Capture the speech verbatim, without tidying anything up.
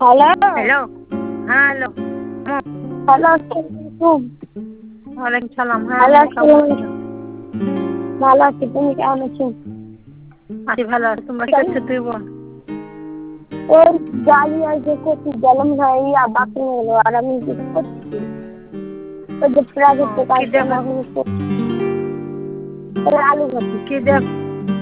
Hello. Hello. হ্যাঁ, hello. হুম। Hello, আসসালামু আলাইকুম। ওয়ালাইকুম সালাম। হ্যাঁ, হ্যালো, কেমন আসসালামু আছো? ভালো আছি। তুমি কেমন আছো? আছি ভালো আছি। তোমরা কি করছো তুই বোন? ওই গাড়ি আসবে করছি জলম ভাইয়া বাকি হলো আর আমি কিছু করছি। ওই যে ও, প্রাইভেটে কাজ কি দেখো না হলে আলু ভাজি। কি দেখ